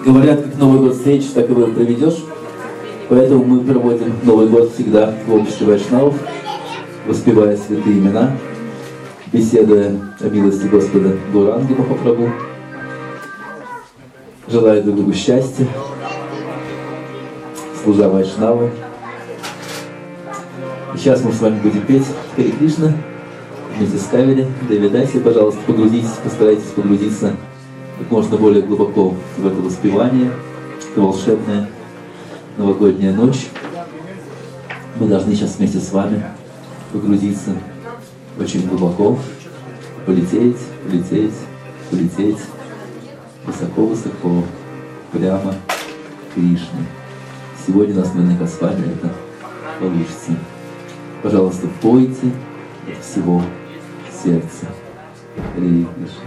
Говорят, как Новый год встретишь, так его и проведешь. Поэтому мы проводим Новый год всегда в обществе вайшнавов, воспевая святые имена, беседуя о милости Господа Гауранги Махапрабху, желая друг другу счастья, служа вайшнавы. И сейчас мы с вами будем петь Харе Кришна вместе с Кавери. Давидайте, пожалуйста, погрузитесь, постарайтесь погрузиться как можно более глубоко в это воспевание, это волшебная новогодняя ночь. Мы должны сейчас вместе с вами погрузиться очень глубоко, полететь, полететь, полететь высоко-высоко, прямо к Кришне. Сегодня у нас наверняка с вами это получится. Пожалуйста, пойте от всего сердца. Харе Кришна.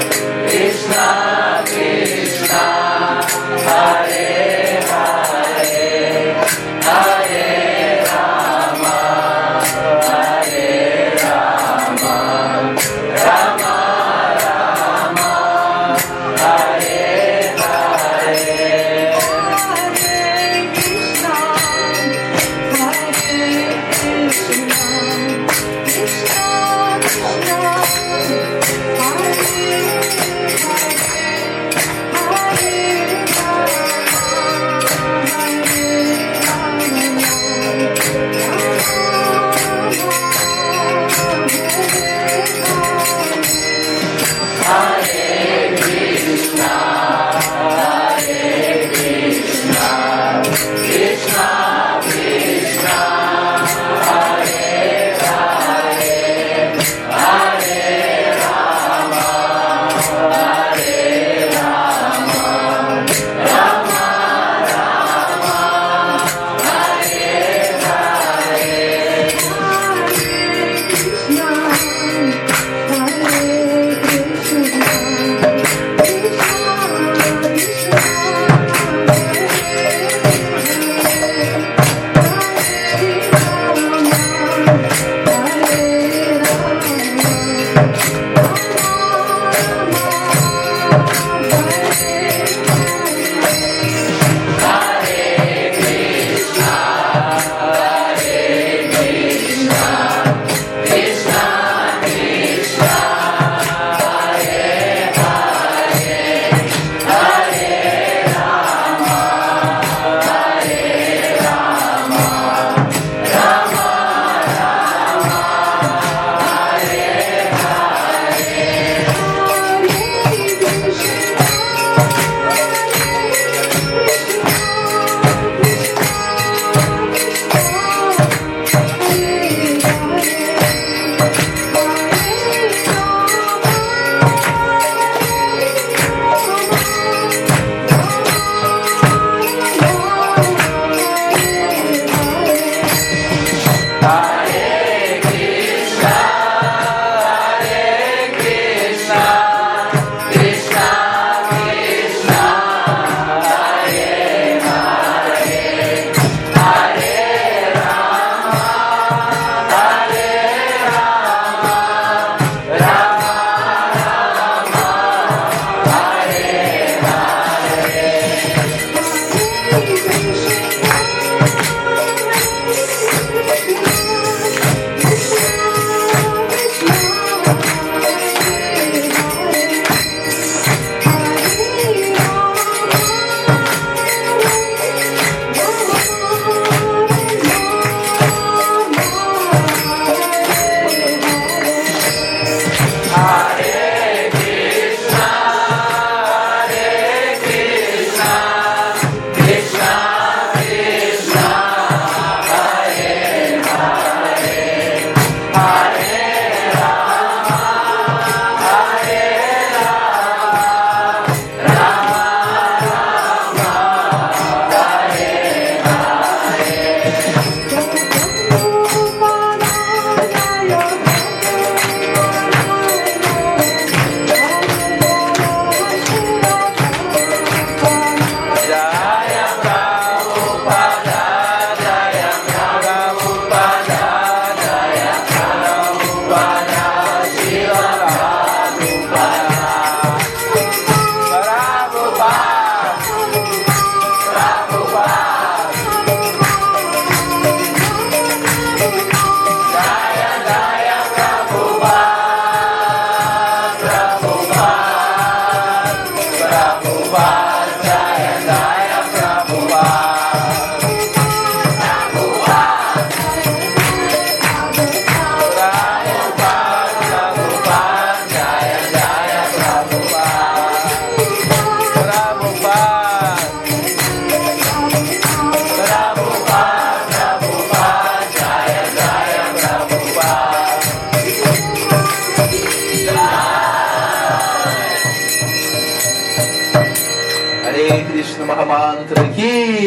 महामंत्र की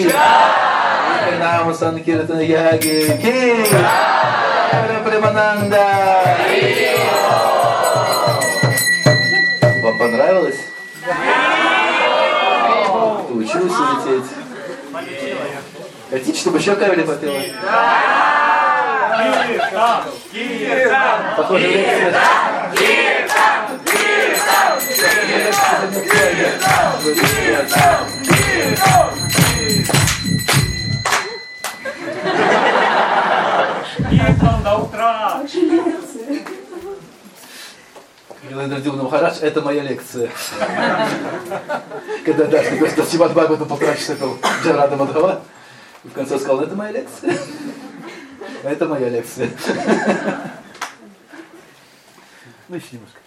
नाम संकीर्तन यागे की प्रेमानंद Вам понравилось? Ты училась улететь? Хотите, чтобы еще Кавели попела? Похоже, лекция. До утра. Милый Махарадж, это моя лекция. Когда Дашка говорит, что Симат Бхагавата 1,5 часа пел Джарада Мадхава, и в конце сказал, это моя лекция. Это моя лекция. Ну еще немножко.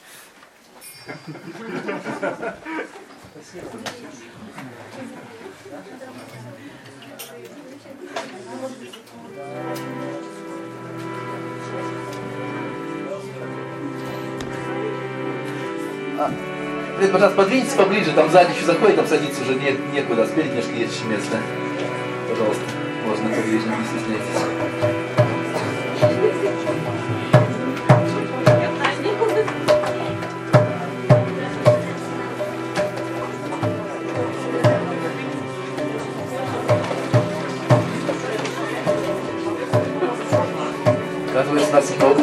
Привет, пожалуйста, подвиньтесь поближе, там сзади еще заходит, там садиться уже некуда, спереди немножко есть еще место. Пожалуйста, можно поближе, не стесняйтесь. Оказывается, нас много.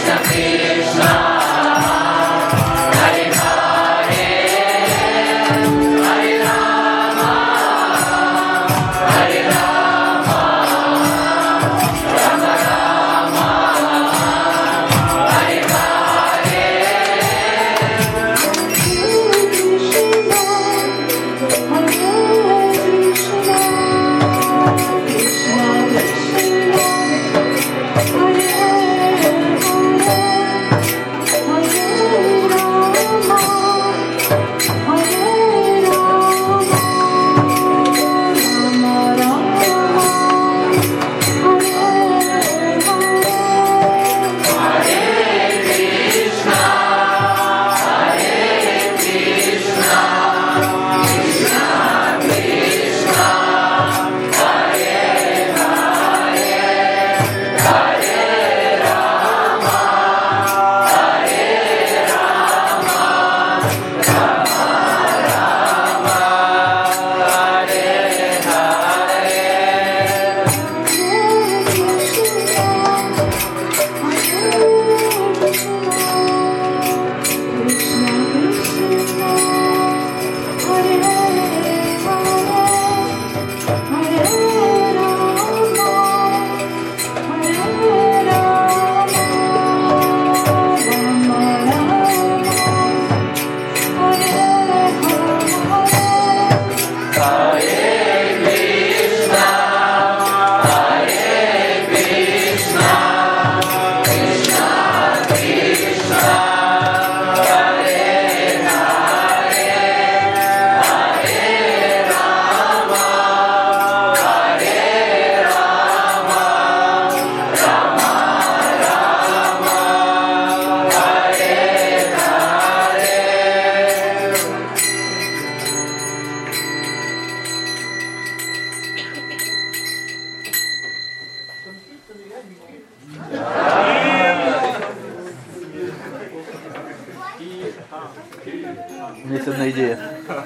У меня есть одна идея.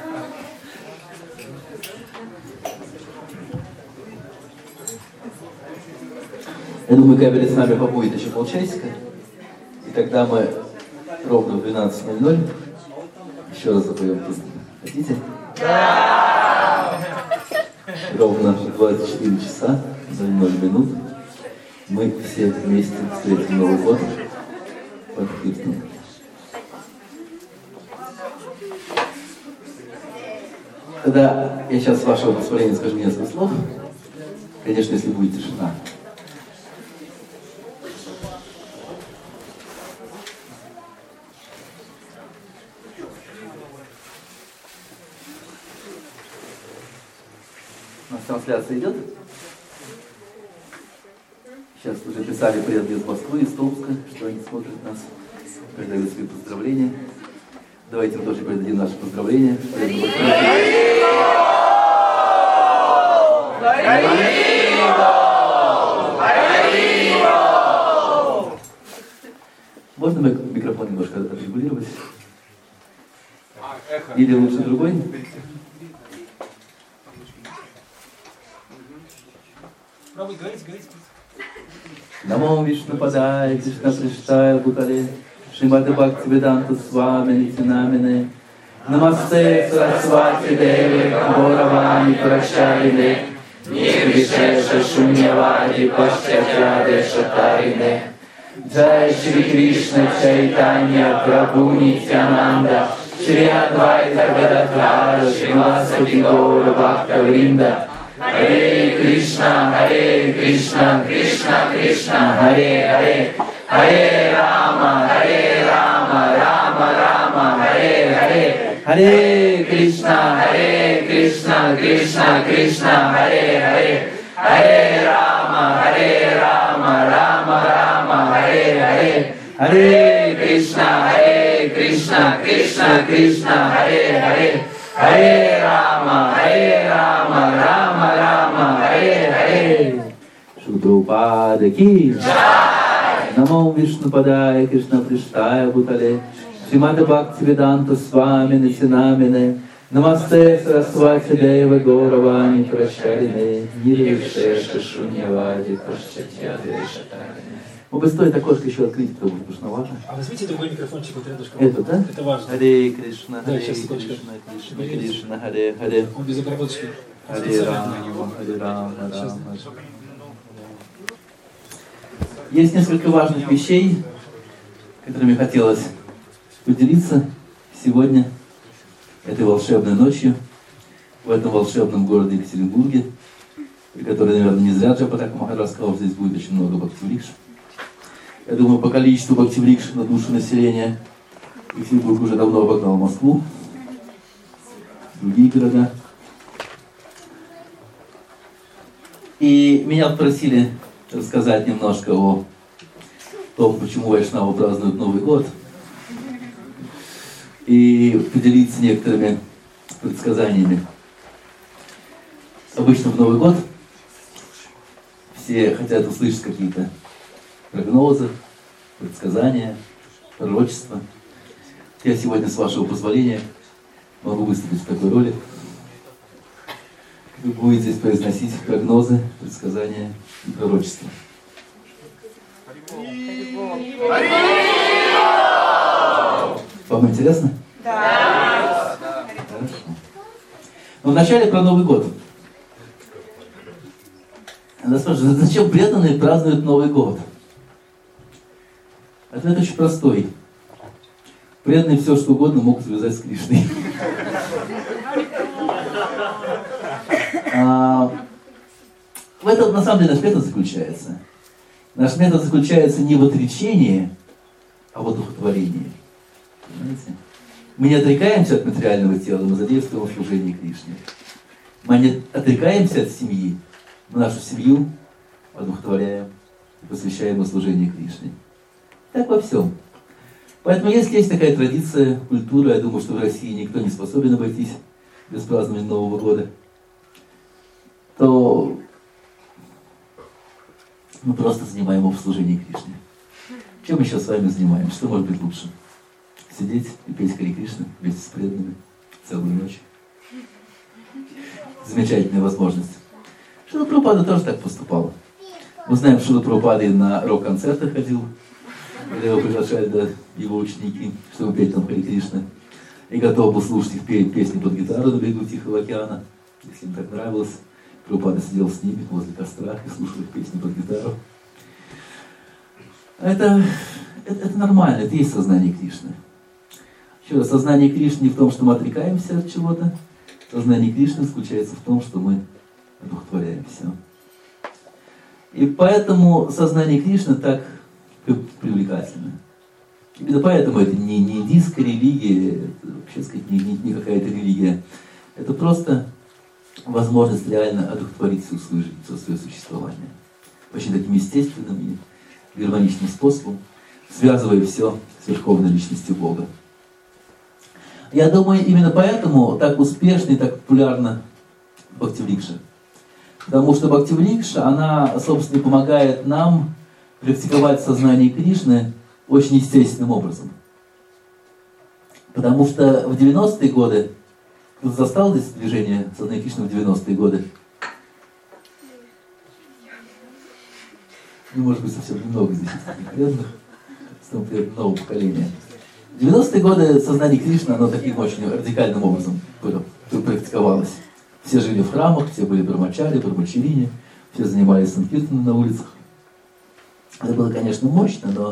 Я думаю, Кабель с нами побудет еще полчасика. И тогда мы ровно в 12:00 еще раз запоем песню. Хотите? Да! Ровно в 24 часа 00 минут мы все вместе встретим Новый год под Хиртом. Тогда я сейчас, с вашего позволения, скажу несколько слов. Конечно, если будет тишина. У нас трансляция идет. Сейчас уже писали преданные из Москвы, из Томска, что они смотрят нас, передают свои поздравления. Давайте мы тоже передадим наши поздравления. Можно микрофон немножко отрегулировать? Или лучше другой? Намо Вишну Падай, Кришна Приштая Бутале, Шримати Бхактивиданта Свами Нитинамине, Намасте Сарасвати Деве, Горавани Пращалине, Нирвишеша Шуньявади Пашчатяде Шатарине, Джай Шри Кришна Чайтанья Прабху Нитянанда, Шри Адвайта Гададхара, Шримасати Гора Бхактавринда, Харе Кришна, Кришна Кришна, Харе Харе, Харе Рама, Рама Рама, Харе Харе, Харе Кришна, Кришна Кришна, Харе Харе, Харе Рама, Рама, Харе Харе, Харе Кришна, Кришна, Харе Харе, Харе Рама, Рама, Харе Харе. Шудрупада ки джай. Намо Вишну Падая, Кришна Приштая Бутале, Шримати Бхактивиданта Свами Нитинамине, Намасте Сарасвати Деве Гауравани Пращалине, Нирвишеша Шуньявади Пашчатяде Шатарине. Может быть, стоит окошко еще открыть, потому что важно. А возьмите другой микрофончик вот рядышком. Это, да? Это важно. Харе Кришна, Да, Харе сейчас, Кришна, секундочку. Кришна, Кришна, Харе Харе. Он без обработки. Харе Рама, Харе Рама, Рама. Есть несколько важных вещей, которыми хотелось поделиться сегодня, этой волшебной ночью, в этом волшебном городе Екатеринбурге, который, наверное, не зря Джапатака Махарадж сказал, что здесь будет очень много бхактиврикш. Я думаю, по количеству бхактиврикш на душу населения Екатеринбург уже давно обогнал Москву, другие города. И меня попросили рассказать немножко о том, почему вайшнавы празднуют Новый год, и поделиться некоторыми предсказаниями. Обычно в Новый год все хотят услышать какие-то прогнозы, предсказания, пророчества. Я сегодня, с вашего позволения, могу выступить в такой роли. Вы будете здесь произносить прогнозы, предсказания и пророчества. Вам интересно? Да. Хорошо. Но вначале про Новый год. Она спрашивает, зачем преданные празднуют Новый год? Ответ очень простой. Преданные все, что угодно могут связать с Кришной. В этом, на самом деле, наш метод заключается. Наш метод заключается не в отречении, а в одухотворении. Понимаете? Мы не отрекаемся от материального тела, мы задействуем в служении Кришне. Мы не отрекаемся от семьи, мы нашу семью одухотворяем и посвящаем на служение Кришне. Так во всем. Поэтому, если есть такая традиция, культура, я думаю, что в России никто не способен обойтись без празднования Нового года, то мы просто занимаем его в служении Кришне. Чем мы сейчас с вами занимаемся? Что может быть лучше? Сидеть и петь Харе Кришна вместе с преданными целую ночь. Замечательная возможность. Шрила Прабхупада тоже так поступал. Мы знаем, что Шрила Прабхупада и на рок-концерты ходил, когда его приглашали, да, его ученики, чтобы петь там Харе Кришна. И готов был слушать их петь песни под гитару на берегу Тихого океана, если им так нравилось. Прабхупада сидел с ними возле костра и слушал их песни под гитару. Это нормально, это и есть сознание Кришны. Еще раз, сознание Кришны не в том, что мы отрекаемся от чего-то. Сознание Кришны заключается в том, что мы одухотворяем все. И поэтому сознание Кришны так привлекательно. Именно поэтому это не индийская религия, это, вообще сказать, не какая-то религия. Это просто возможность реально одухотворить всю свою жизнь, все свое существование. Очень таким естественным и гармоничным способом, связывая все с верховной личностью Бога. Я думаю, именно поэтому так успешно и так популярна бхактиврикша. Потому что бхактиврикша, она, собственно, помогает нам практиковать сознание Кришны очень естественным образом. Потому что в 90-е годы, кто застал здесь движение сознания Кришны в 90-е годы? Ну, может быть, совсем немного здесь преданных, нового поколения. В 90-е годы сознание Кришны, оно таким очень радикальным образом практиковалось. Все жили в храмах, все были брамачари, брамачарине, все занимались санкиртаном на улицах. Это было, конечно, мощно, но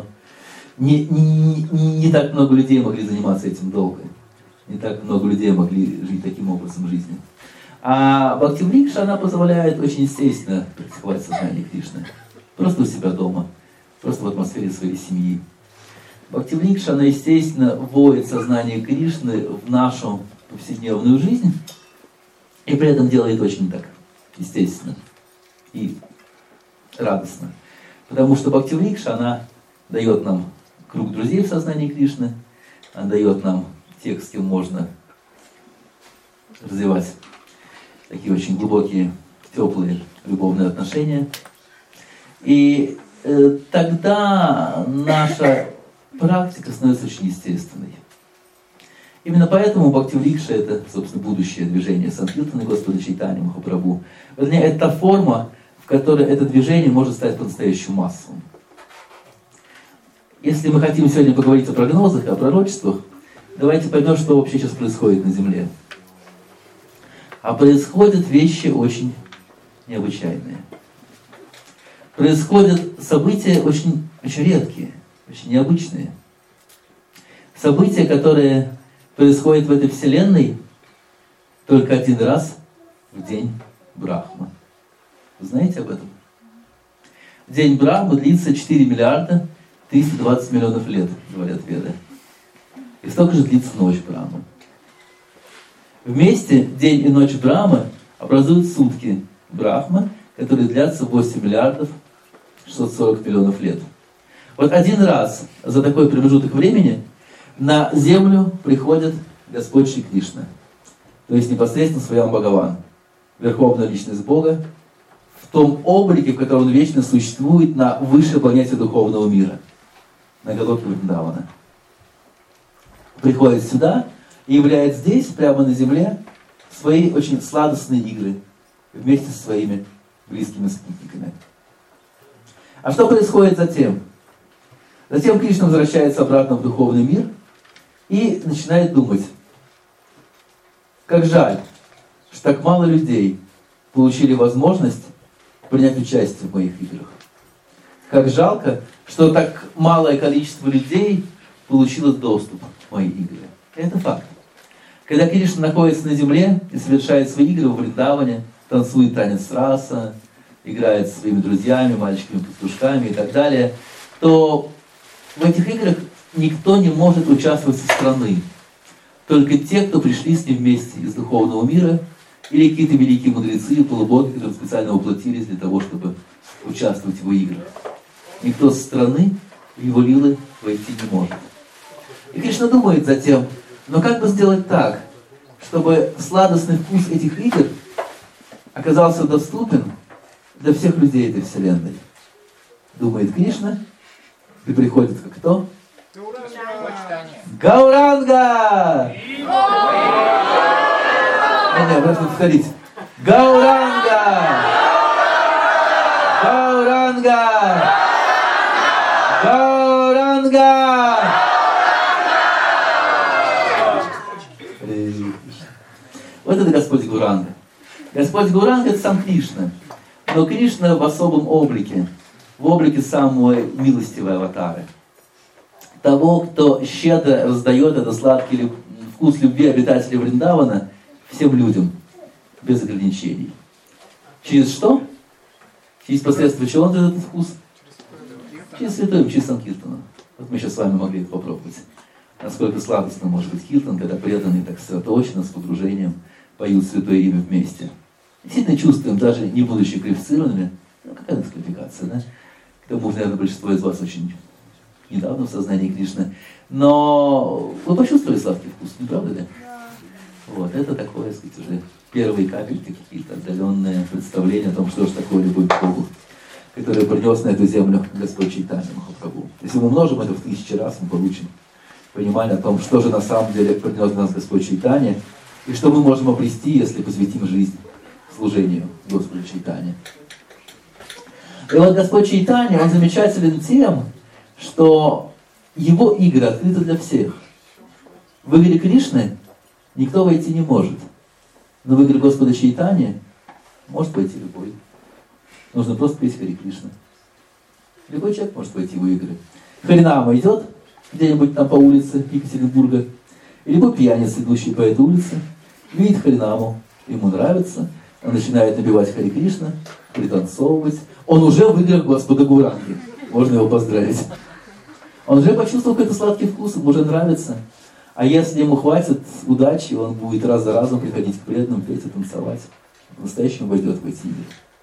не так много людей могли заниматься этим долго. Не так много людей могли жить таким образом жизни. А бхактиврикша, она позволяет очень естественно практиковать сознание Кришны. Просто у себя дома, просто в атмосфере своей семьи. Бхактиврикша, она, естественно, вводит сознание Кришны в нашу повседневную жизнь и при этом делает очень так естественно и радостно. Потому что бхактиврикша, она дает нам круг друзей в сознании Кришны, она дает нам тех, с кем можно развивать такие очень глубокие, теплые любовные отношения. И тогда наша практика становится очень естественной. Именно поэтому бхактиврикша — это, собственно, будущее движение Санкиртаны Господа Чайтаньи Махапрабху. Вернее, это та форма, в которой это движение может стать по-настоящему массовым. если мы хотим сегодня поговорить о прогнозах, о пророчествах, давайте поймем, что вообще сейчас происходит на Земле. А происходят вещи очень необычайные. Происходят события очень, очень редкие, очень необычные. События, которые происходят в этой вселенной только один раз в день Брахмы. Вы знаете об этом? День Брахмы длится 4 миллиарда 320 миллионов лет, говорят веды. И столько же длится ночь Брахмы. Вместе день и ночь Брахмы образуют сутки Брахмы, которые длятся 8 миллиардов 640 миллионов лет. Вот один раз за такой промежуток времени на Землю приходит Господь Шри Кришна, то есть непосредственно Сваян Бхагаван, Верховная Личность Бога, в том облике, в котором Он вечно существует на высшей планете духовного мира, на Галоке Вриндавана. Приходит сюда и являет здесь, прямо на земле, свои очень сладостные игры вместе со своими близкими спутниками. А что происходит затем? Затем Кришна возвращается обратно в духовный мир и начинает думать, как жаль, что так мало людей получили возможность принять участие в моих играх. Как жалко, что так малое количество людей получило доступ в мои игры. Это факт. Когда Кришна находится на земле и совершает свои игры в Вриндаване, танцует танец раса, играет со своими друзьями, мальчиками-пастушками и так далее, то в этих играх никто не может участвовать со стороны. Только те, кто пришли с ним вместе из духовного мира, или какие-то великие мудрецы и полубоги, которые специально воплотились для того, чтобы участвовать в его играх. Никто со стороны в его лилы войти не может. И Кришна думает затем, но как бы сделать так, чтобы сладостный вкус этих игр оказался доступен для всех людей этой вселенной. Думает Кришна, и приходит как кто? Гауранга! Не, просто повторить. Гауранга! Гауранга! Гауранга! Вот это Господь Гауранга. Господь Гауранга — это сам Кришна. Но Кришна в особом облике. В облике самого милостивого аватара. Того, кто щедро раздает этот сладкий вкус любви обитателей Вриндавана всем людям, без ограничений. Через что? Через посредство чего он дает этот вкус? Через святым, через Санкиртаном. Вот мы сейчас с вами могли это попробовать. Насколько сладостно может быть киртан, когда преданные так сосредоточенно, с погружением поют святое имя вместе. Действительно чувствуем, даже не будучи квалифицированными, какая дисквалификация, да? К тому же, наверное, большинство из вас очень недавно в сознании Кришны. Но вы почувствовали сладкий вкус, не правда ли? Вот, это такое, так сказать, уже первые капельки, какие-то отдаленные представления о том, что же такое любовь к Богу, которое принес на эту землю Господь Чайтанья Махапрабху. Если мы умножим это в 1000 раз, мы получим понимание о том, что же на самом деле принес для нас Господь Чайтанья, и что мы можем обрести, если посвятим жизнь служению Господу Чайтанья. И вот Господь Чайтанья, он замечателен тем, что его игры открыты для всех. В игры Кришны никто войти не может. Но в игры Господа Чайтанья может войти любой. Нужно просто петь Хари Кришна. Любой человек может войти в его игры. Харинама идет где-нибудь там по улице Екатеринбурга, и любой пьяница, идущий по этой улице, видит Харинаму, ему нравится, он начинает напевать Хари Кришна, пританцовывать. Он уже в играх Господа Гауранги. Можно его поздравить. Он уже почувствовал какой-то сладкий вкус, ему уже нравится. А если ему хватит удачи, он будет раз за разом приходить к преданным, петь и танцевать. По-настоящему войдет в эти игры.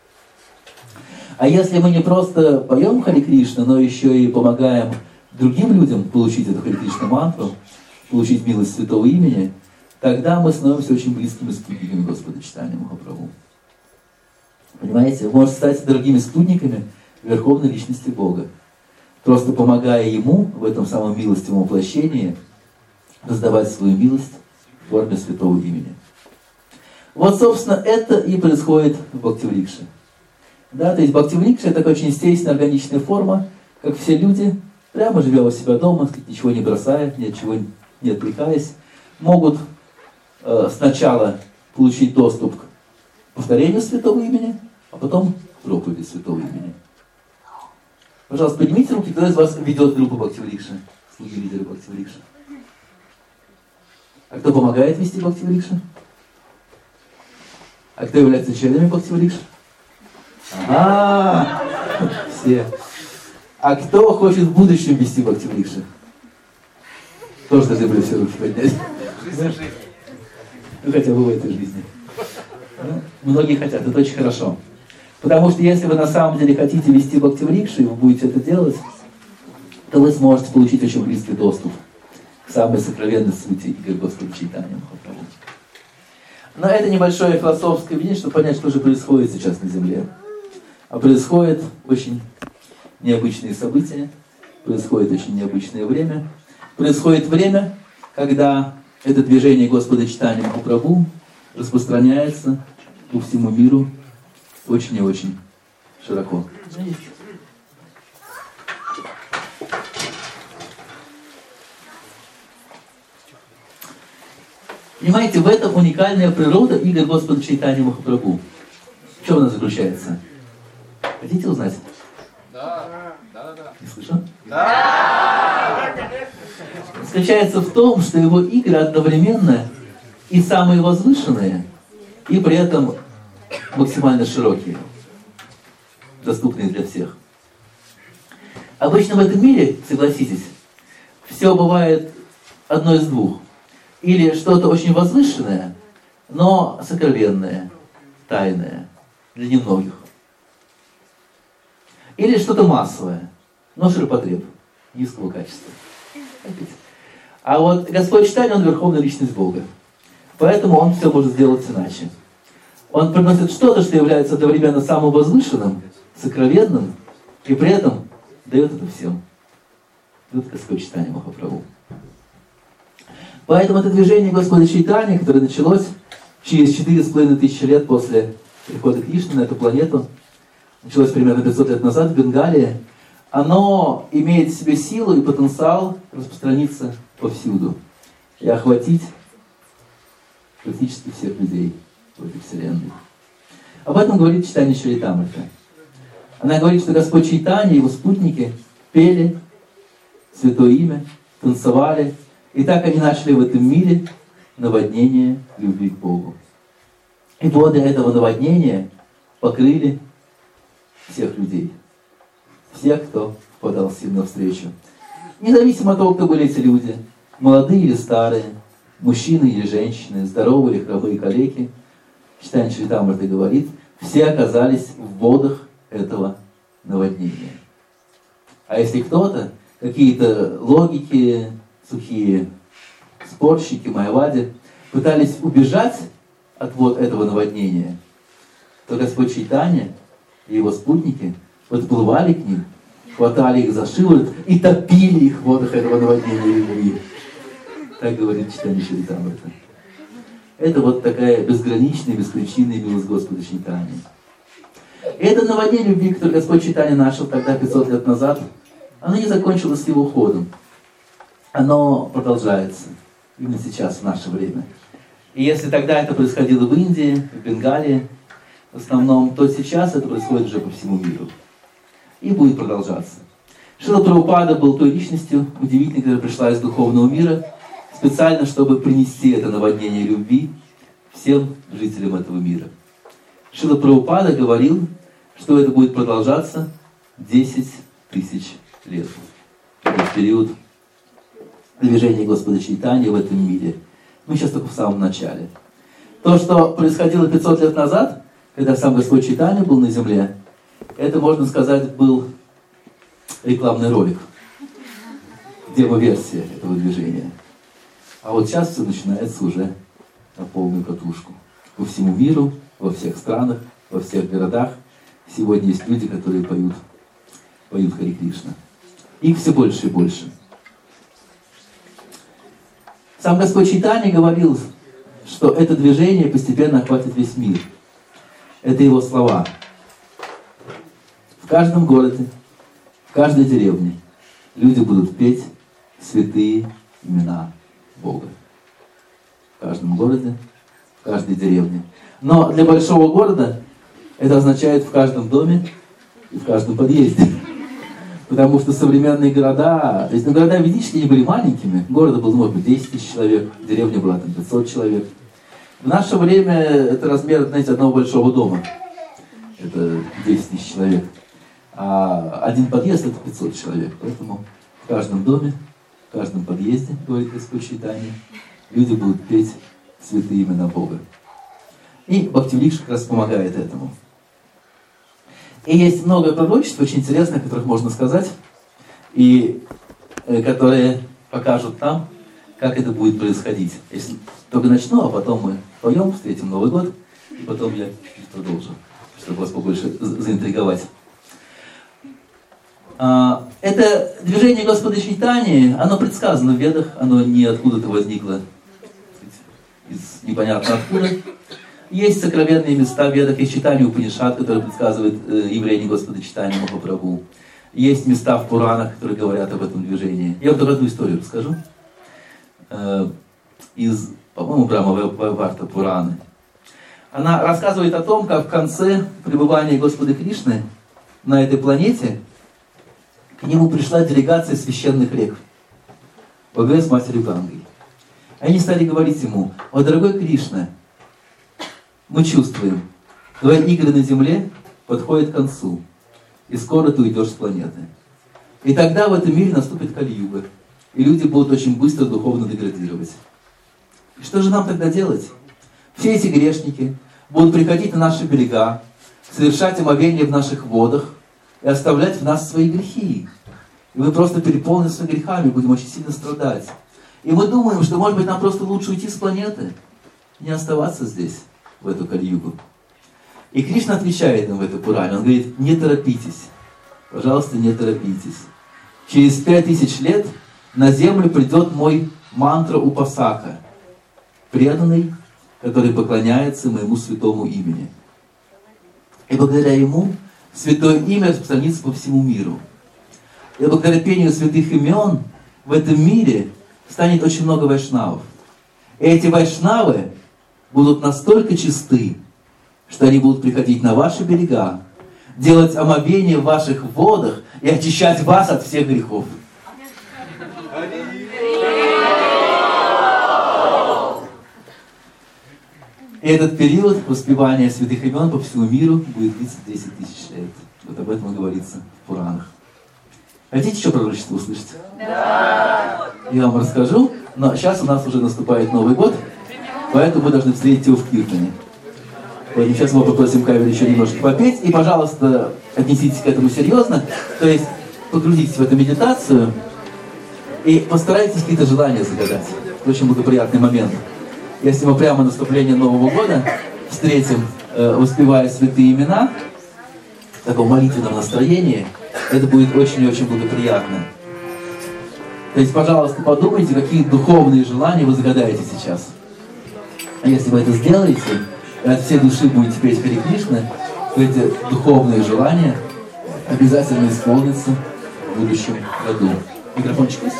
А если мы не просто поем Хари Кришна, но еще и помогаем другим людям получить эту Хари Кришна мантру, получить милость святого имени, тогда мы становимся очень близкими спутниками Господа Чайтаньи Махапрабху. Понимаете? Вы можете стать дорогими спутниками Верховной Личности Бога, просто помогая Ему в этом самом милостивом воплощении раздавать свою милость в форме святого имени. Вот, собственно, это и происходит в Бхактиврикше. Да, то есть Бхактиврикша — это такая очень естественная, органичная форма, как все люди прямо живя у себя дома, ничего не бросая, ни от чего не отвлекаясь, могут сначала получить доступ к повторению святого имени, а потом к проповеди святого имени. Пожалуйста, поднимите руки, кто из вас ведет группу Бхакти-врикша, слуги лидера Бхакти-врикша. А кто помогает вести Бхакти-врикша? А кто является членами Бхакти-врикша? Ага, все. А кто хочет в будущем вести Бхакти-врикша? Тоже должны были все руки поднять. Ну, хотя бы в этой жизни. Ну, многие хотят, это очень хорошо. Потому что если вы на самом деле хотите вести Бхакти-врикшу, и вы будете это делать, то вы сможете получить очень близкий доступ к самой сокровенной сути игр Господа Чайтаньи Махапрабху. Но это небольшое философское видение, чтобы понять, что же происходит сейчас на Земле. А происходит очень необычные события, происходит очень необычное время. Происходит время, когда это движение Господа Чайтаньи Махапрабху распространяется по всему миру очень и очень широко. Понимаете, в этом уникальная природа игр Господа Чайтаньи Махапрабху. В чем она заключается? Хотите узнать? Да. Не слышал? Да! Заключается в том, что его игры одновременно и самые возвышенные, и при этом максимально широкие, доступные для всех. Обычно в этом мире, согласитесь, все бывает одно из двух. Или что-то очень возвышенное, но сокровенное, тайное, для немногих. Или что-то массовое, но ширпотреб, низкого качества. А вот Господь Чайтанья, Он верховная личность Бога. Поэтому Он все может сделать иначе. Он приносит что-то, что является одновременно самым возвышенным, сокровенным, и при этом дает это всем. Вот Господь Чайтанья Махапрабху. Поэтому это движение Господа Чайтаньи, которое началось через 4500 лет после прихода Кришны на эту планету, началось примерно 500 лет назад в Бенгалии, оно имеет в себе силу и потенциал распространиться повсюду и охватить практически всех людей в этой вселенной. Об этом говорит Чайтанья Чаритамрита. Она говорит, что Господь Чайтанья и его спутники пели святое имя, танцевали, и так они начали в этом мире наводнение любви к Богу. И воды этого наводнения покрыли всех людей. Всех, кто впадал с ним навстречу. Независимо от того, кто были эти люди. Молодые или старые, мужчины или женщины, здоровые или хромые калеки. Чайтанья Чаритамрита говорит, все оказались в водах этого наводнения. А если кто-то, какие-то логики, сухие спорщики, майявади, пытались убежать от вот этого наводнения, то Господь Чайтанья и его спутники подплывали к ним, хватали их за шиворот и топили их в водах этого наводнения любви. Так говорит Чайтанья Чаритамрита. Это вот такая безграничная, беспричинная милость Господа Чайтаньи. И это наводнение любви, которое Господь Чайтанья начал тогда, 500 лет назад, оно не закончилось с его уходом. Оно продолжается именно сейчас, в наше время. И если тогда это происходило в Индии, в Бенгалии, в основном, то сейчас это происходит уже по всему миру. И будет продолжаться. Шрила Прабхупада был той личностью удивительной, которая пришла из духовного мира, специально, чтобы принести это наводнение любви всем жителям этого мира. Шрила Прабхупада говорил, что это будет продолжаться 10 тысяч лет. Это период движения Господа Чайтаньи в этом мире. Мы сейчас только в самом начале. То, что происходило 500 лет назад, когда сам Господь Чайтанья был на земле, это, можно сказать, был рекламный ролик, демо-версия этого движения. А вот сейчас все начинается уже на полную катушку. По всему миру, во всех странах, во всех городах. Сегодня есть люди, которые поют Хари Кришна. Их все больше и больше. Сам Господь Чайтанья говорил, что это движение постепенно охватит весь мир. Это его слова. В каждом городе, в каждой деревне, люди будут петь святые имена Бога. В каждом городе, в каждой деревне. Но для большого города это означает в каждом доме и в каждом подъезде. Потому что современные города, то есть города ведические не были маленькими, города было, может быть, 10 тысяч человек, деревня была там 500 человек. В наше время это размер, знаете, одного большого дома. Это 10 тысяч человек. А один подъезд это 500 человек. Поэтому в каждом доме, в каждом подъезде, говорит Господь Чайтанья, люди будут петь святые имена Бога. И Бхактиврикша как раз помогает этому. И есть много пророчеств, очень интересных, о которых можно сказать, и которые покажут нам, как это будет происходить. Если только начну, а потом мы поем, встретим Новый год, и потом я продолжу, чтобы вас побольше заинтриговать. Это движение Господа Чайтаньи, оно предсказано в Ведах, оно не откуда-то возникло, из непонятно откуда. Есть сокровенные места в Ведах, есть читание Упанишад, которое предсказывает явление Господа Чайтаньи Махапрабху. Есть места в Пуранах, которые говорят об этом движении. Я вам только одну историю расскажу. Из, по-моему, Брахма-вайварта Пураны. Она рассказывает о том, как в конце пребывания Господа Кришны на этой планете к нему пришла делегация священных рек во главе с матерью Гангой. Они стали говорить ему: «О, дорогой Кришна, мы чувствуем, твои игры на земле подходят к концу, и скоро ты уйдешь с планеты. И тогда в этом мире наступит Кали-юга, и люди будут очень быстро духовно деградировать. И что же нам тогда делать? Все эти грешники будут приходить на наши берега, совершать омовение в наших водах и оставлять в нас свои грехи. И мы просто переполнены своими грехами, будем очень сильно страдать. И мы думаем, что, может быть, нам просто лучше уйти с планеты, не оставаться здесь, в эту Кали-югу». И Кришна отвечает им в этой Пуране. Он говорит: «Не торопитесь, пожалуйста, не торопитесь. Через 5000 лет на землю придет мой мантра-упасака, преданный, который поклоняется моему святому имени. И благодаря ему святое имя распространится по всему миру. И благодаря пению святых имен в этом мире станет очень много вайшнавов. И эти вайшнавы будут настолько чисты, что они будут приходить на ваши берега, делать омовение в ваших водах и очищать вас от всех грехов». И этот период воспевания святых имен по всему миру будет длиться 10 000 лет. Вот об этом и говорится в Пуранах. Хотите еще пророчество услышать? Да! Я вам расскажу, но сейчас у нас уже наступает Новый год, поэтому мы должны встретить его в Киртане. Поэтому сейчас мы попросим Кавери еще немножко попеть, и, пожалуйста, отнеситесь к этому серьезно, то есть погрузитесь в эту медитацию и постарайтесь какие-то желания загадать. Это очень благоприятный момент. Если мы прямо наступление Нового года встретим, воспевая святые имена, в таком молитвенном настроении, это будет очень и очень благоприятно. То есть, пожалуйста, подумайте, какие духовные желания вы загадаете сейчас. А если вы это сделаете, и от всей души будете петь Харе Кришна, то эти духовные желания обязательно исполнятся в будущем году. Микрофончик есть?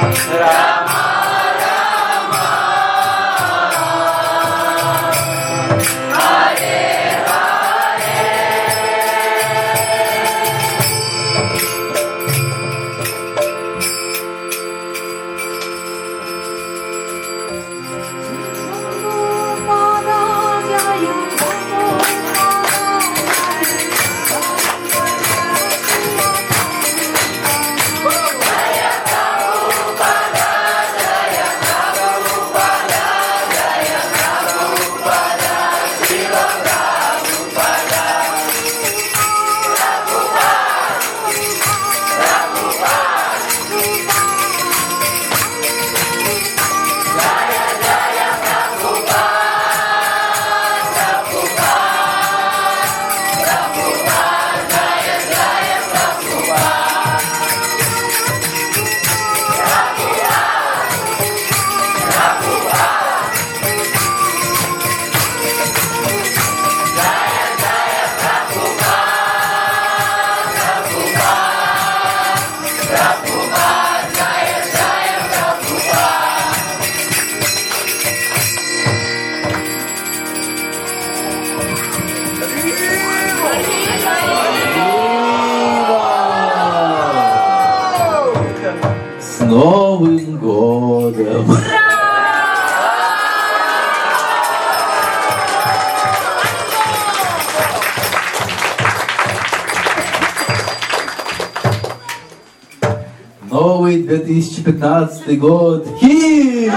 С Новым годом! Новый 2015 год! Хим!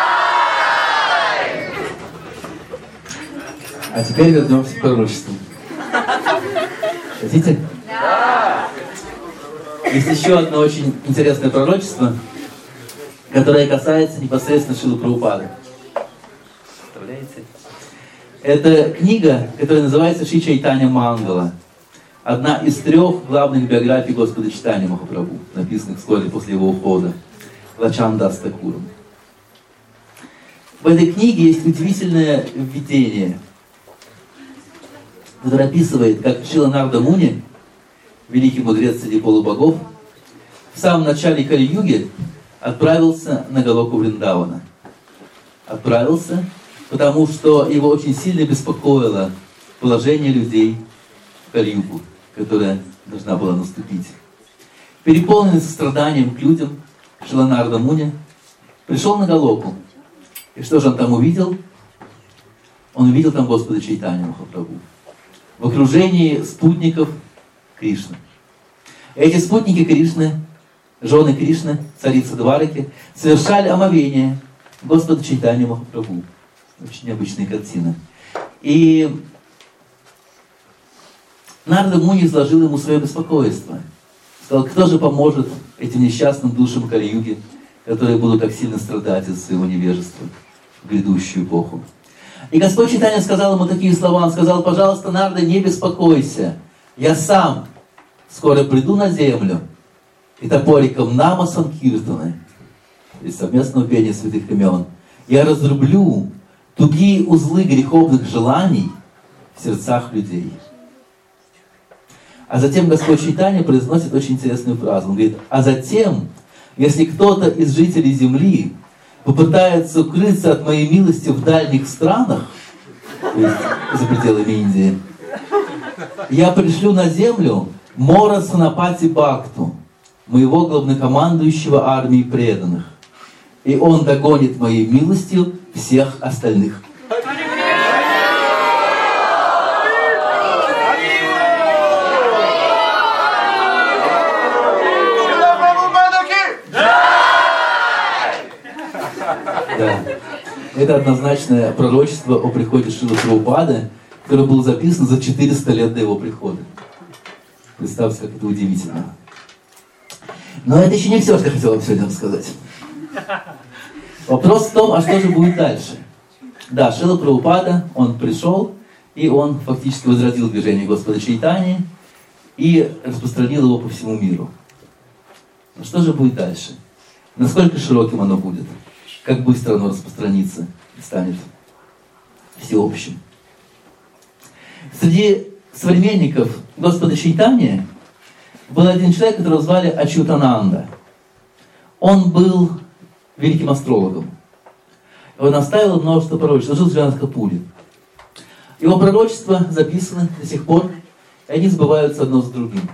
А теперь вернемся к пророчеству. Хотите? Да! Есть еще одно очень интересное пророчество, которое касается непосредственно Шрилы Прабхупады. Представляете? Это книга, которая называется Шри Чайтанья Мангала. Одна из 3 главных биографий Господа Чайтаньи Махапрабху, написанных вскоре после его ухода Лачан Дас Такуром. В этой книге есть удивительное введение, которое описывает, как Шрила Нарада Муни, великий мудрец среди полубогов, в самом начале Кали-юги отправился на Галоку Вриндавана. Отправился, потому что его очень сильно беспокоило положение людей в Кали-югу, которая должна была наступить. Переполненный состраданием к людям, Шрила Нарада Муни пришел на Галоку. И что же он там увидел? Он увидел там Господа Чайтанью Махапрабху в окружении спутников Кришны. Эти спутники Кришны, жены Кришны, царицы Двараки, совершали омовение Господа Чайтаньи Махапрабху. Очень необычная картина. И Нарада Муни изложил ему свое беспокойство. Сказал, кто же поможет этим несчастным душам Кали-юги, которые будут так сильно страдать из-за своего невежества в грядущую эпоху. И Господь Чайтанья сказал ему такие слова. Он сказал, пожалуйста, Нарада, не беспокойся. Я сам скоро приду на землю и топориком Нама Санкиртаны, то есть совместного пения святых имен, я разрублю тугие узлы греховных желаний в сердцах людей. А затем Господь Чайтанья произносит очень интересную фразу. Он говорит, а затем, если кто-то из жителей земли попытается укрыться от моей милости в дальних странах, то есть за пределами Индии, я пришлю на землю Мора Санапати Бхакту, моего главнокомандующего армией преданных. И он догонит моей милостью всех остальных. Да. Это однозначное пророчество о приходе Шрилы Прабхупады, которое было записано за 400 лет до его прихода. Представьте, как это удивительно. Но это еще не все, что я хотел вам сегодня рассказать. Вопрос в том, а что же будет дальше? Да, Шрила Прабхупада, он пришел, и он фактически возродил движение Господа Чайтаньи и распространил его по всему миру. Но что же будет дальше? Насколько широким оно будет? Как быстро оно распространится и станет всеобщим? Среди современников Господа Чайтаньи был один человек, которого звали Ачьютананда. Он был великим астрологом. Он оставил множество пророчеств. Он жил в Джанакапуре. Его пророчества записаны до сих пор, и они сбываются одно с другим.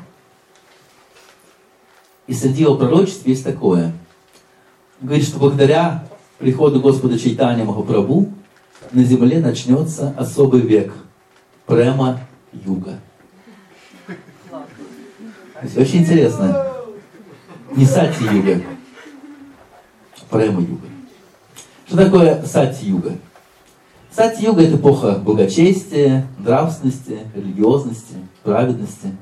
И среди его пророчеств есть такое. Он говорит, что благодаря приходу Господа Чайтанья Махапрабху на земле начнется особый век. Према-юга. Очень интересно. Не Сати-юга. Према-юга. Что такое Сати-юга? Сати-юга — это эпоха благочестия, нравственности, религиозности, праведности.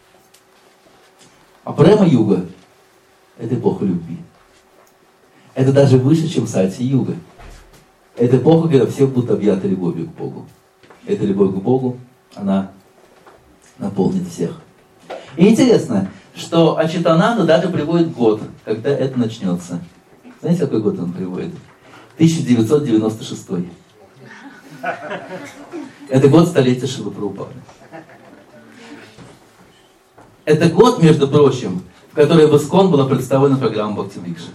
А Према-юга — это эпоха любви. Это даже выше, чем Сати-юга. Это эпоха, когда все будут объяты любовью к Богу. Эта любовь к Богу, она наполнит всех. И интересно, что Ачитананда даже приводит год, когда это начнется. Знаете, какой год он приводит? 1996. Это год столетия Шрилы Прабхупады. Это год, между прочим, в который в ИСККОН была представлена программа Бхакти-врикша.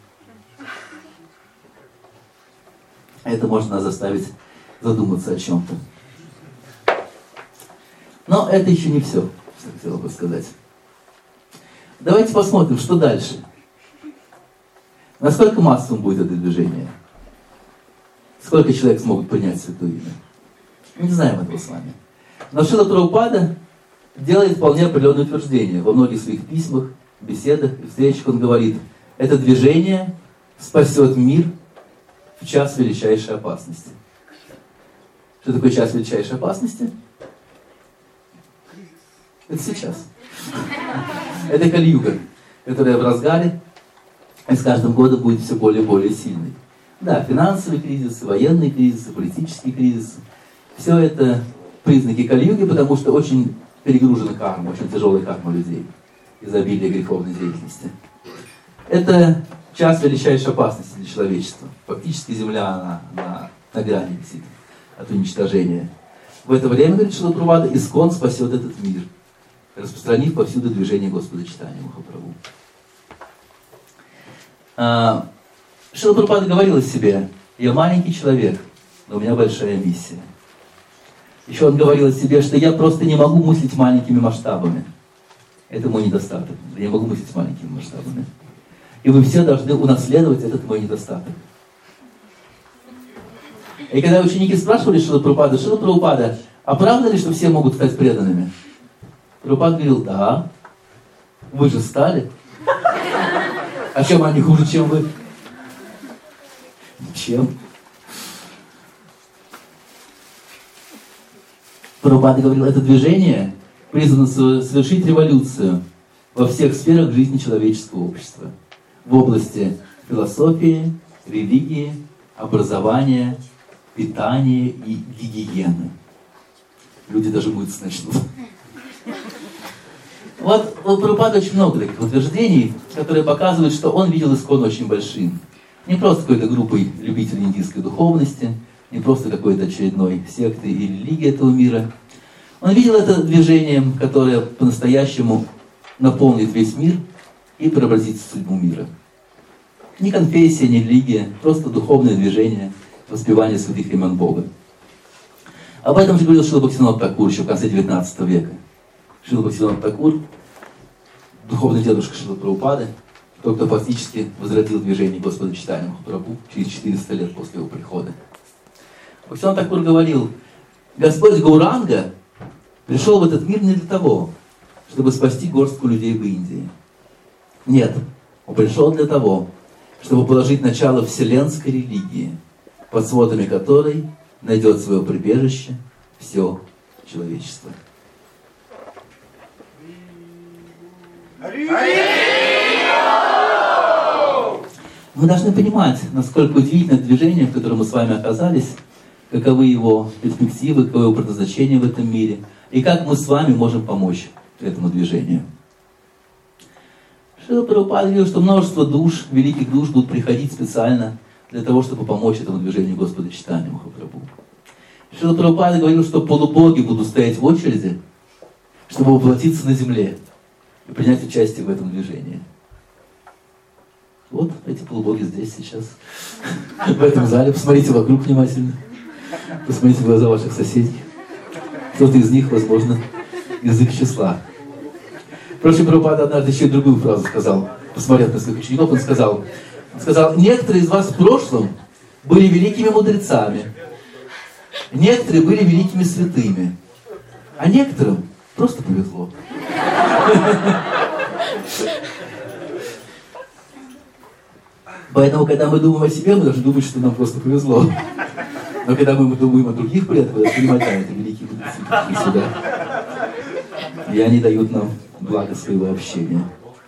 Это можно нас заставить задуматься о чем-то. Но это еще не все, что хотела бы сказать. Давайте посмотрим, что дальше. Насколько массовым будет это движение? Сколько человек смогут принять Святое Имя? Мы не знаем этого с вами. Но Шрила Прабхупада делает вполне определенное утверждение. Во многих своих письмах, беседах и встречах он говорит, это движение спасет мир в час величайшей опасности. Что такое час величайшей опасности? Это сейчас. Это Кали-юга, которая в разгаре и с каждым годом будет все более и более сильной. Да, финансовый кризис, военный кризис, политический кризис. Все это признаки Кали-юги, потому что очень перегружена карма, очень тяжелая карма людей из-за обилия греховной деятельности. Это час величайшей опасности для человечества. Фактически Земля на грани висит от уничтожения. В это время, говорит Шрила Прабхупада, ИСККОН спасет этот мир, распространив повсюду движение Господа Чайтанья Махапрабху. Шрила Прабхупада говорил о себе: я маленький человек, но у меня большая миссия. Еще он говорил о себе, что я просто не могу мыслить маленькими масштабами. Это мой недостаток. Я не могу мыслить маленькими масштабами. И вы все должны унаследовать этот мой недостаток. И когда ученики спрашивали Шрила Прабхупада, а правда ли, что все могут стать преданными? Прабхупада говорил: да. Вы же стали. А чем они хуже, чем вы? Чем? Прабхупада говорил, это движение призвано совершить революцию во всех сферах жизни человеческого общества. В области философии, религии, образования, питания и гигиены. Люди даже мыться начнут. Вот у Прабхупады очень много таких утверждений, которые показывают, что он видел ИСККОН очень большим. Не просто какой-то группой любителей индийской духовности, не просто какой-то очередной секты и религии этого мира. Он видел это движением, которое по-настоящему наполнит весь мир и преобразит судьбу мира. Ни конфессия, ни религия, просто духовное движение, воспевание святых имен Бога. Об этом же говорил Шрила Бхактивинода Тхакур еще в конце XIX века. Шрила Бхактивинода Тхакур, духовный дедушка Шрилы Прабхупады, тот, кто фактически возродил движение Господа Чайтанья Махапрабху через 400 лет после его прихода. Бхактивинода Тхакур говорил: Господь Гауранга пришел в этот мир не для того, чтобы спасти горстку людей в Индии. Нет, он пришел для того, чтобы положить начало вселенской религии, под сводами которой найдет свое прибежище все человечество. Мы должны понимать, насколько удивительное движение, в котором мы с вами оказались, каковы его перспективы, каково его предназначение в этом мире, и как мы с вами можем помочь этому движению. Шрила Прабхупада говорил, что множество душ, великих душ будут приходить специально для того, чтобы помочь этому движению Господа Чайтанья Махапрабху. Шрила Прабхупада говорил, что полубоги будут стоять в очереди, чтобы воплотиться на земле и принять участие в этом движении. Вот эти полубоги здесь сейчас, в этом зале. Посмотрите вокруг внимательно. Посмотрите в глаза ваших соседей. Кто-то из них, возможно, язык числа. Впрочем, Прабхупада однажды еще и другую фразу сказал. Посмотрев на своих учеников, он сказал, некоторые из вас в прошлом были великими мудрецами, некоторые были великими святыми, а некоторым просто повезло. Поэтому, когда мы думаем о себе, мы должны думать, что нам просто повезло. Но когда мы думаем о других предках, мы должны понимать, это великие мудрецы пришли сюда. И они дают нам благо своего общения.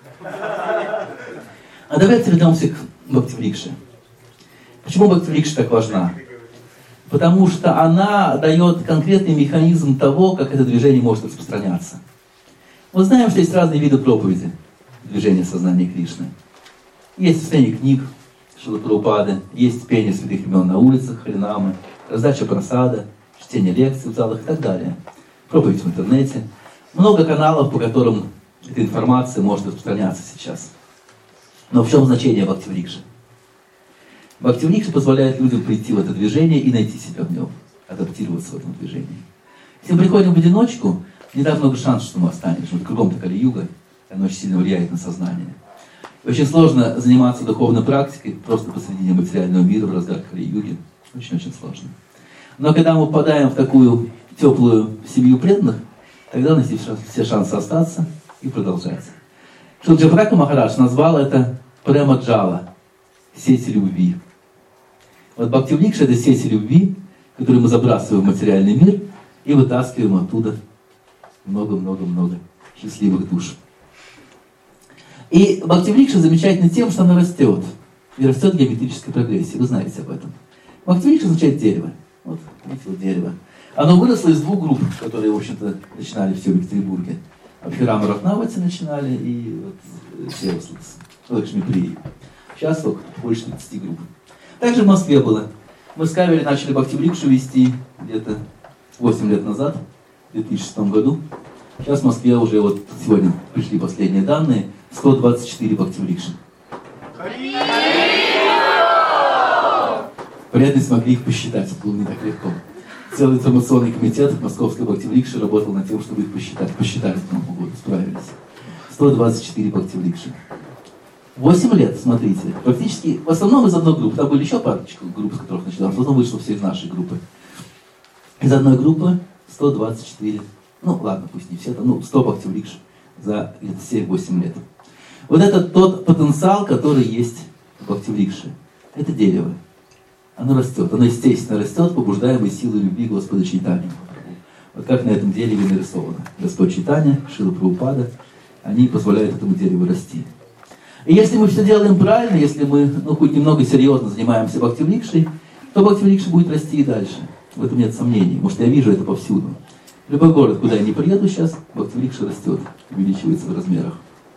А давайте вернемся к Бхактиврикше. Почему Бхактиврикша так важна? Потому что она дает конкретный механизм того, как это движение может распространяться. Мы знаем, что есть разные виды проповеди движения сознания Кришны. Есть чтение книг Шрилы Прабхупады, есть пение святых имен на улицах, харинамы, раздача прасада, чтение лекций в залах и так далее. Проповедь в интернете. Много каналов, по которым эта информация может распространяться сейчас. Но в чем значение Бхактиврикши? Бхактиврикша позволяет людям прийти в это движение и найти себя в нем, адаптироваться в этом движении. Если мы приходим в одиночку, не так много шансов, что мы останемся. Вот кругом-то Кали-юга, оно очень сильно влияет на сознание. Очень сложно заниматься духовной практикой просто посредине материального мира в разгар Кали-юги. Очень-очень сложно. Но когда мы попадаем в такую теплую семью преданных, тогда у нас есть все шансы остаться и продолжать. Шилджапрака Махарадж назвал это Према-джала, сети любви. Вот Бхактиврикша — это сети любви, которые мы забрасываем в материальный мир и вытаскиваем оттуда много-много-много счастливых душ. И Бхактиврикша замечательна тем, что она растет. И растет в геометрической прогрессии. Вы знаете об этом. Бхактиврикша означает дерево. Вот, видите, вот дерево. Оно выросло из двух групп, которые, в общем-то, начинали все в Екатеринбурге. Абхирама Рахнавати начинали и вот Севаслас, Лакшмиприи. Сейчас только больше 30 групп. Также в Москве было. Мы с Кавери начали Бхактиврикшу вести где-то 8 лет назад, в 2006 году. Сейчас в Москве уже вот сегодня пришли последние данные. 124 Бхактиврикши. Вряд ли смогли их посчитать, это было не так легко. Целый информационный комитет Московской Бхактиврикши работал над тем, чтобы их посчитать. Посчитали к Новому году, справились. 124 Бхактиврикши. 8 лет, смотрите, практически, в основном из одной группы. Там были еще парочку групп, с которых началось, потом вышло все из нашей группы. Из одной группы 124, ну ладно, пусть не все, 100 Бхактиврикш за где-то 7-8 лет. Вот это тот потенциал, который есть в Бхактиврикше. Это дерево. Оно растет, оно естественно растет, побуждаемой силой любви Господа Чайтаньи. Вот как на этом дереве нарисовано. Господь Чайтанья, Шрила Прабхупада, они позволяют этому дереву расти. И если мы все делаем правильно, если мы хоть немного серьезно занимаемся Бхактиврикшей, то Бхактиврикша будет расти и дальше. В этом нет сомнений, потому что я вижу это повсюду. Любой город, куда я не приеду сейчас, Бхактиврикша растет, увеличивается в размерах.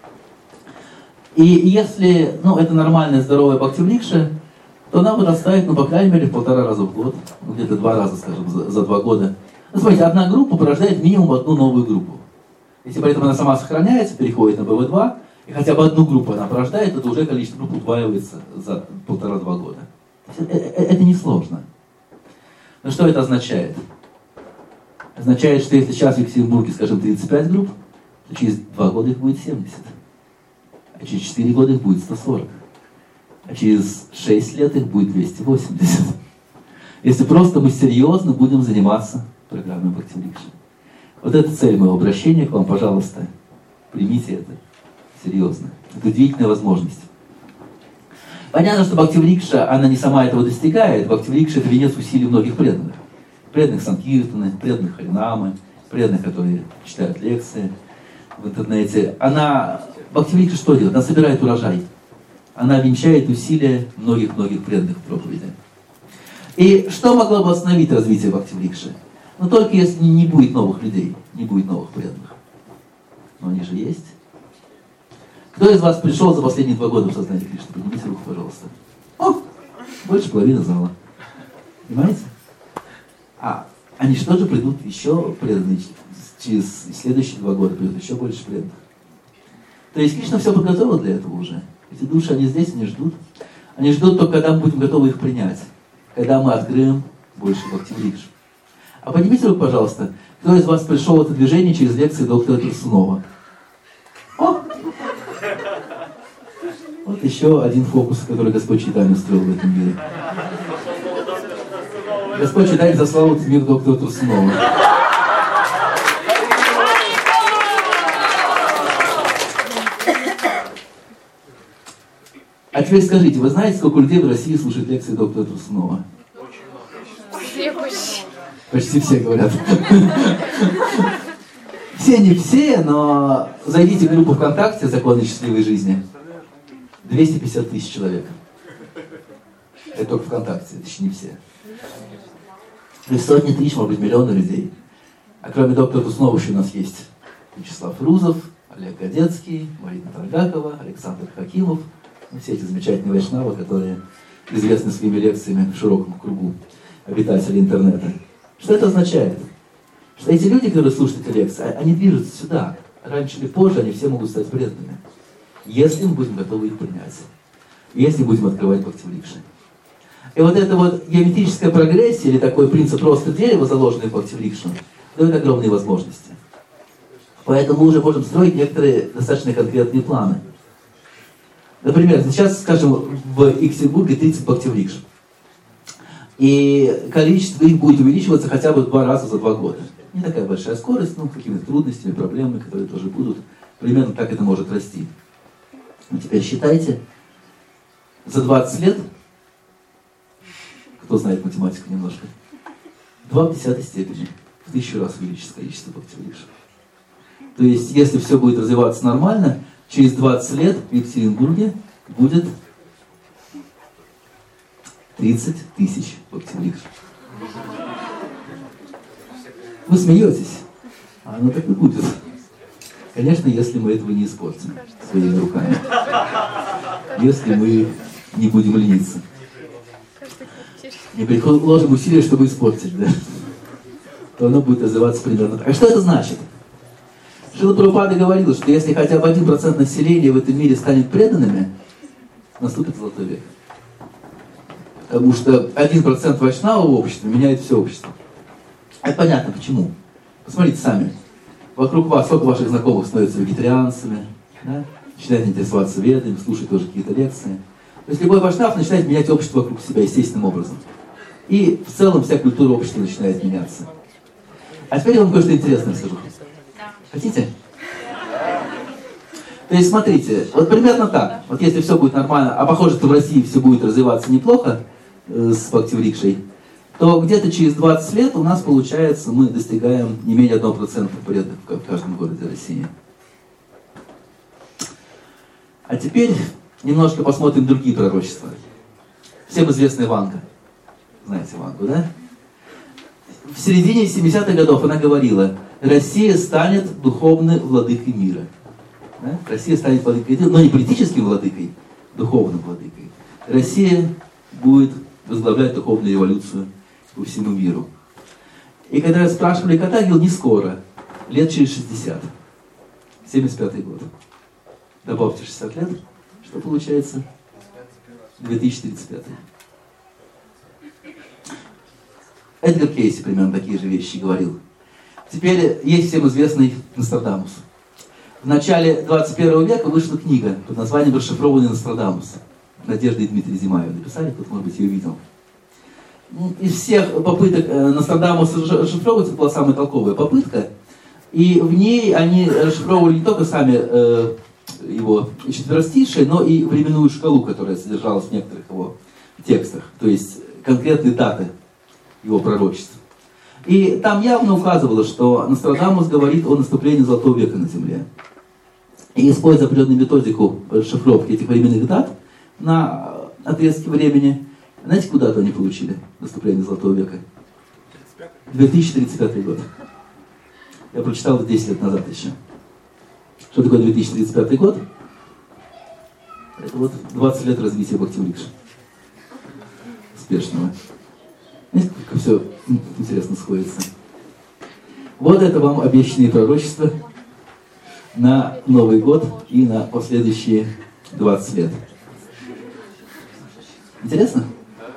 И если это нормальная, здоровая Бхактиврикша, то она вырастает, по крайней мере, в 1,5 раза в год, где-то 2 раза, скажем, за 2 года. Смотрите, одна группа порождает минимум одну новую группу. Если при этом она сама сохраняется, переходит на БВ2, и хотя бы одну группу она порождает, это уже количество групп удваивается за 1,5-2 года. Это несложно. Но что это означает? Означает, что если сейчас в Екатеринбурге, скажем, 35 групп, то через 2 года их будет 70. А через 4 года их будет 140. А через 6 лет их будет 280. Если просто мы серьезно будем заниматься программой Бхактиврикши. Вот это цель моего обращения к вам, пожалуйста, примите это серьезно. Это удивительная возможность. Понятно, что Бхактиврикша, она не сама этого достигает. Бхактиврикша — это венец усилий многих преданных. Преданных Санкиртаны, преданных Харинамы, преданных, которые читают лекции в интернете. Бхактиврикша что делает? Она собирает урожай. Она венчает усилия многих-многих преданных в проповеди. И что могло бы остановить развитие Бхактиврикши? Только если не будет новых людей, не будет новых преданных. Но они же есть. Кто из вас пришел за последние 2 года в сознание Кришны? Поднимите руку, пожалуйста. Больше половины зала. Понимаете? Они что же придут еще преданные? Через следующие 2 года придут еще больше преданных. То есть Кришна все подготовил для этого уже. Эти души, они здесь, они ждут. Они ждут только, когда мы будем готовы их принять. Когда мы откроем больше Бхактиврикш. А поднимите руку, пожалуйста, кто из вас пришел в это движение через лекции доктора Турсунова? О! Вот еще один фокус, который Господь Чайтанья устроил в этом мире. Господь Чайтанья заслал в этот мир доктора Турсунова. А теперь скажите, вы знаете, сколько людей в России слушают лекции доктора Турсунова? Все почти. Почти все говорят. Все не все, но зайдите в группу ВКонтакте «Законы счастливой жизни». 250 тысяч человек. Это только ВКонтакте, это еще не все. То есть сотни тысяч, может быть, миллионы людей. А кроме доктора Турсунова еще у нас есть Вячеслав Рузов, Олег Гадецкий, Марина Таргакова, Александр Хакимов. Все эти замечательные вайшнавы, которые известны своими лекциями в широком кругу обитателей интернета. Что это означает? Что эти люди, которые слушают эти лекции, они движутся сюда. Раньше или позже они все могут стать преданными. Если мы будем готовы их принять. Если будем открывать Бхактиврикши. И вот эта вот геометрическая прогрессия, или такой принцип роста дерева, заложенный в Бхактиврикшу, дает огромные возможности. Поэтому мы уже можем строить некоторые достаточно конкретные планы. Например, сейчас, скажем, в Екатеринбурге 30 Бхактиврикш. И количество их будет увеличиваться хотя бы 2 раза за 2 года. Не такая большая скорость, но какими-то трудностями, проблемами, которые тоже будут. Примерно так это может расти. Но теперь считайте, за 20 лет, кто знает математику немножко, 2 в 10 степени, в 1000 раз увеличится количество Бхактиврикш. То есть, если все будет развиваться нормально, через 20 лет в Екатеринбурге будет 30 тысяч Бхактиврикш. Вы смеетесь, а оно так и будет. Конечно, если мы этого не испортим своими руками. Если мы не будем лениться. Не приложим усилия, чтобы испортить, да? То оно будет развиваться примерно так. А что это значит? Шрила Прабхупада говорила, что если хотя бы 1% населения в этом мире станет преданными, наступит золотой век. Потому что 1% вайшнава в обществе меняет все общество. Это понятно почему. Посмотрите сами. Вокруг вас сколько ваших знакомых становятся вегетарианцами, да? Начинают интересоваться ведами, слушать тоже какие-то лекции. То есть любой вайшнав начинает менять общество вокруг себя естественным образом. И в целом вся культура общества начинает меняться. А теперь я вам кое-что интересное скажу. Хотите? То есть смотрите, вот примерно так. Вот если все будет нормально, а похоже, что в России все будет развиваться неплохо с Бхактиврикшей, то где-то через 20 лет у нас получается, мы достигаем не менее 1% преданных в каждом городе России. А теперь немножко посмотрим другие пророчества. Всем известная Ванга. Знаете Вангу, да? В середине 70-х годов она говорила: Россия станет духовной владыкой мира. Да? Россия станет владыкой мира, но не политическим владыкой, духовным владыкой. Россия будет возглавлять духовную революцию по всему миру. И когда спрашивали, когда, говорил, не скоро, лет через 60. 75-й год. Добавьте 60 лет, что получается? 2035. Эдгар Кейси примерно такие же вещи говорил. Теперь есть всем известный Нострадамус. В начале 21 века вышла книга под названием «Расшифрованный Нострадамус». Надежда и Дмитрий Зимаев написали, кто-то, может быть, ее видел. Из всех попыток Нострадамуса расшифровывать, это была самая толковая попытка. И в ней они расшифровывали не только сами его четверостишие, но и временную шкалу, которая содержалась в некоторых его текстах. То есть конкретные даты его пророчеств. И там явно указывало, что Нострадамус говорит о наступлении Золотого века на Земле. И используя определенную методику расшифровки этих временных дат на отрезке времени, знаете, куда то они получили наступление Золотого века? 2035 год. Я прочитал это 10 лет назад еще. Что такое 2035 год? Это вот 20 лет развития Бхактиврикши. Успешного. Знаете, как все интересно сходится. Вот это вам обещанные пророчества на Новый год и на последующие 20 лет. Интересно?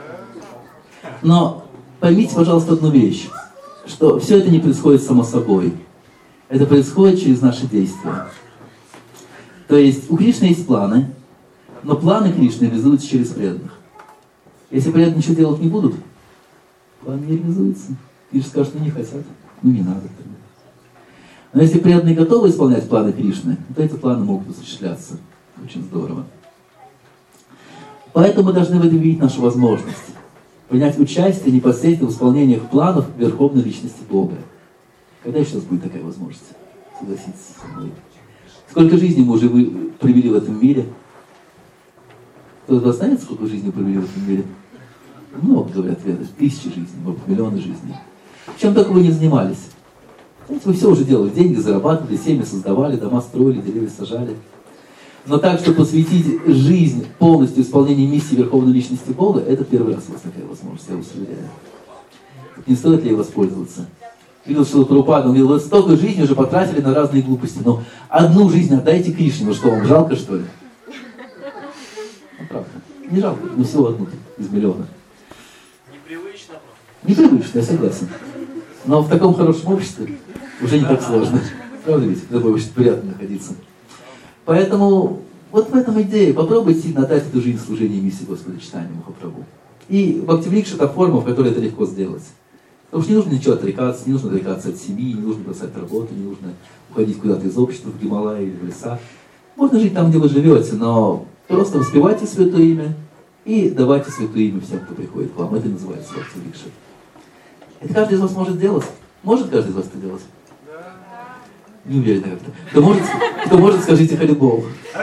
Но поймите, пожалуйста, одну вещь, что все это не происходит само собой. Это происходит через наши действия. То есть у Кришны есть планы, но планы Кришны реализуются через преданных. Если преданные ничего делать не будут, план не реализуется. Кришна скажет, ну не хотят, ну не надо. Но если преданные готовы исполнять планы Кришны, то эти планы могут осуществляться. Очень здорово. Поэтому мы должны в этом видеть нашу возможность. Принять участие непосредственно в исполнении планов Верховной Личности Бога. Когда еще раз будет такая возможность? Согласитесь со мной. Сколько жизней мы уже провели в этом мире? Кто-то вас знает, сколько жизней провели в этом мире? Много, говорят веды. Тысячи жизней, может, миллионы жизней. Чем только вы не занимались. Знаете, вы все уже делали. Деньги зарабатывали, семьи создавали, дома строили, деревья сажали. Но так, чтобы посвятить жизнь полностью исполнению миссии Верховной Личности Бога, это первый раз у вас такая возможность, я вас уверяю. Не стоит ли ей воспользоваться? Видел, что Прабхупада, он говорил, вы столько жизни уже потратили на разные глупости, но одну жизнь отдайте Кришне, ну что, вам жалко, что ли? Ну, правда, не жалко, но всего одну из миллиона. Непривычно просто. Непривычно, я согласен. Но в таком хорошем обществе уже не так сложно. Правда ведь? В таком обществе приятно находиться. Поэтому вот в этом идее. Попробуйте отдать эту жизнь служению миссии Господа Чайтаньи Махапрабху. И Бхактиврикша — это форма, в которой это легко сделать. Потому что не нужно ничего отрекаться, не нужно отрекаться от семьи, не нужно бросать работу, не нужно уходить куда-то из общества, в Гималайи или в леса. Можно жить там, где вы живете, но просто воспевайте Святое Имя и давайте Святое Имя всем, кто приходит к вам. Это называется Бхактиврикша. Это каждый из вас может сделать? Может каждый из вас это делать? Не уверен как-то. Кто может, скажите Харибол.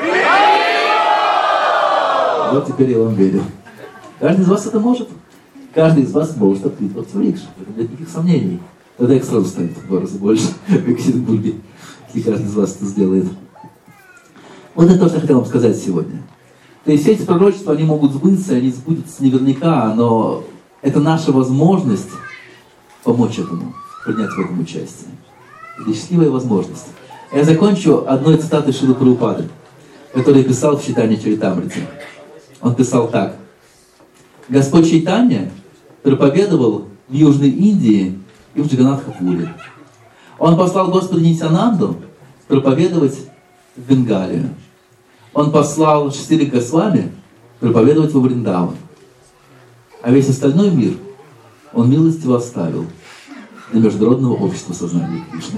Вот теперь я вам верю. Каждый из вас это может. Каждый из вас может открыть Бхактиврикшу. В этом нет никаких сомнений. Тогда их сразу станет в 2 раза больше, как в Екатеринбурге, если каждый из вас это сделает. Вот это то, что я хотел вам сказать сегодня. То есть все эти пророчества, они могут сбыться, они сбудутся наверняка, но это наша возможность помочь этому, принять в этом участие. Это счастливая возможность. Я закончу одной цитатой Шрилы Прабхупады, который писал в Чайтанья Чаритамрите. Он писал так. Господь Чайтанья проповедовал в Южной Индии и в Джаганнатха-Пуре. Он послал Господа Нитьянанду проповедовать в Бенгалию. Он послал Шри Госвами проповедовать во Вриндаван. А весь остальной мир он милостиво оставил для Международного общества сознания Кришны.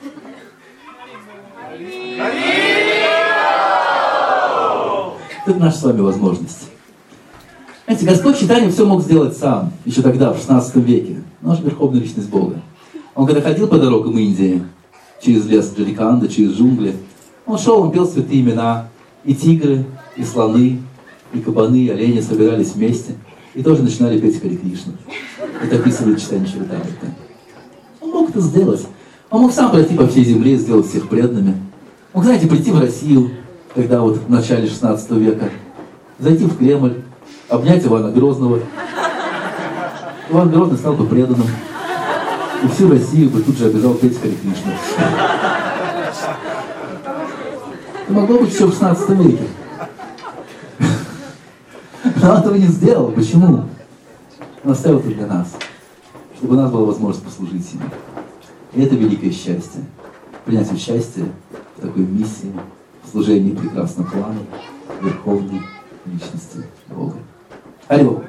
Это наша с вами возможность. Знаете, Господь Чайтанья все мог сделать сам, еще тогда, в 16 веке. Наша Верховная Личность Бога. Он когда ходил по дорогам Индии, через лес Джариканда, через джунгли, он шел, он пел святые имена. И тигры, и слоны, и кабаны, и олени собирались вместе и тоже начинали петь Харе Кришна. Это описывает Чайтанья Чаритамрита. Он мог это сделать. Он мог сам пройти по всей земле и сделать всех преданными. Мог, знаете, прийти в Россию, когда вот в начале 16 века, зайти в Кремль, обнять Ивана Грозного. Иван Грозный стал бы преданным. И всю Россию бы тут же обязал петь Харе Кришна. Это могло быть еще в 16 веке. Но он этого не сделал. Почему? Он оставил это для нас. Чтобы у нас была возможность послужить ему. И это великое счастье. Принять участие в такой миссии, в служении прекрасного плана Верховной Личности Бога. Хари Богу!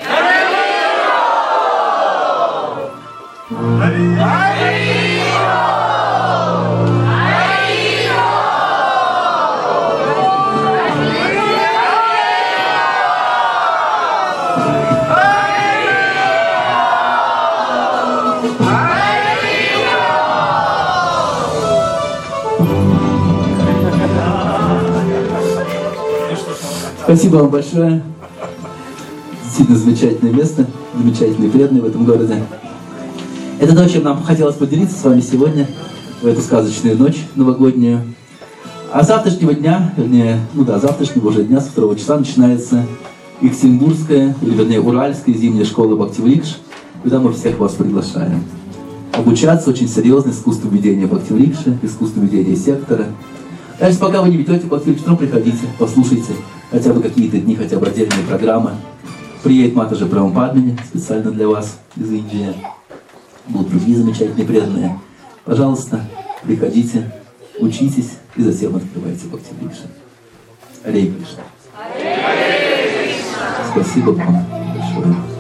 Спасибо вам большое. Действительно замечательное место, замечательные преданные в этом городе. Это то, чем нам хотелось поделиться с вами сегодня, в эту сказочную ночь новогоднюю. А с завтрашнего дня, завтрашнего уже дня, с 2 числа, начинается Екатеринбургская, или вернее Уральская зимняя школа Бхактиврикш, куда мы всех вас приглашаем. Обучаться очень серьезно искусству ведения Бхактиврикши, искусству ведения сектора. Значит, пока вы не ведете Бхакти Ричтрам, приходите, послушайте хотя бы какие-то дни, хотя бы отдельные программы. Приедет Матаджи Прабхупадмини специально для вас из Индии. Будут другие замечательные преданные. Пожалуйста, приходите, учитесь и затем открывайте Бхакти Рикша. Харе Кришна. Спасибо вам большое.